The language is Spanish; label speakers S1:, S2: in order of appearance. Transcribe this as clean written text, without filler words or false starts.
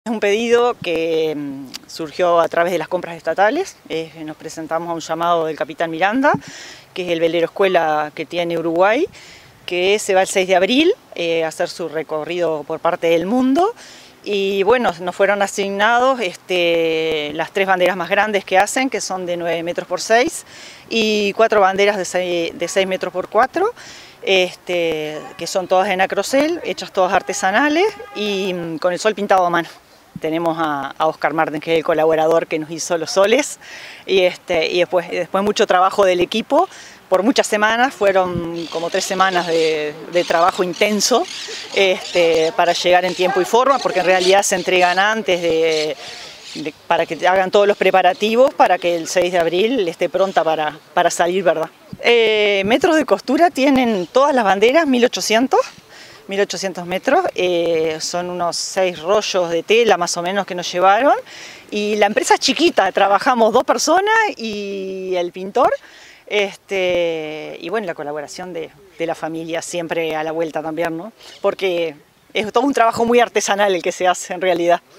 S1: Es un pedido que surgió a través de las compras estatales. Nos presentamos a un llamado del capitán Miranda, que es el velero escuela que tiene Uruguay, que se va el 6 de abril a hacer su recorrido por parte del mundo. Y bueno, nos fueron asignados las 3 banderas más grandes que hacen, que son de 9 metros por 6, y 4 banderas de 6 metros por 4, que son todas en acrocel, hechas todas artesanales y con el sol pintado a mano. Tenemos a Oscar Marten, que es el colaborador que nos hizo los soles, y después mucho trabajo del equipo. Por muchas semanas, fueron como 3 semanas de trabajo intenso para llegar en tiempo y forma, porque en realidad se entregan antes para que hagan todos los preparativos para que el 6 de abril esté pronta para salir, ¿verdad? Metros de costura tienen todas las banderas, 1800 metros, son unos 6 rollos de tela más o menos que nos llevaron, y la empresa es chiquita, trabajamos 2 personas y el pintor, y bueno, la colaboración de la familia siempre a la vuelta también, ¿no? Porque es todo un trabajo muy artesanal el que se hace en realidad.